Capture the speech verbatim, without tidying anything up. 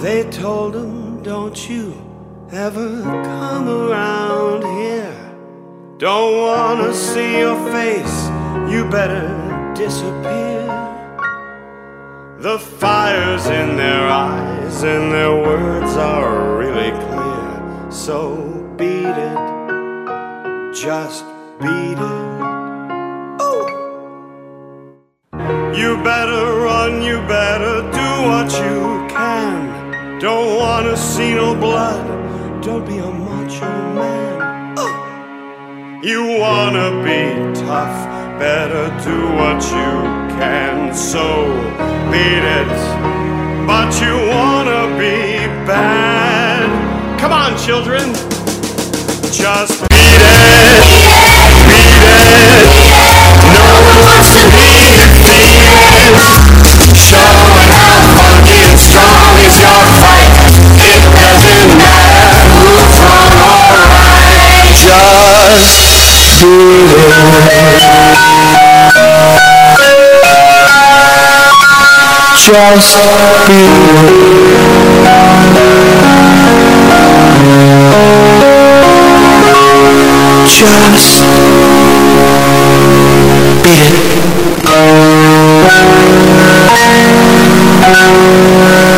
They told him, don't you ever come around here. Don't wanna see your face, you better disappear. The fire's in their eyes and their words are really clear. So beat it, just beat it. Oh! You better run, you better do what you can. Don't wanna see no blood, don't be a macho man. Oh! You wanna be tough, better do what you can. So beat it, but you wanna be bad. Come on, children, just beat it, beat it. No one wants to be defeated. Showing how funky and strong is your fight. It doesn't matter who's wrong or right. Just beat it. Just beat it. Just beat it.